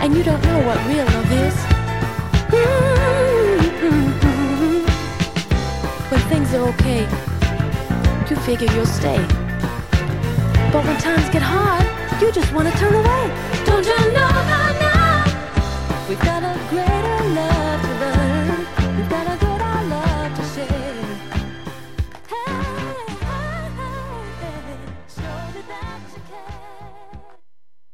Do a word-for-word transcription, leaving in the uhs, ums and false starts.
and you don't know what real love is. Mm-hmm. When things are okay, you figure you'll stay. But when times get hard, you just want to turn away.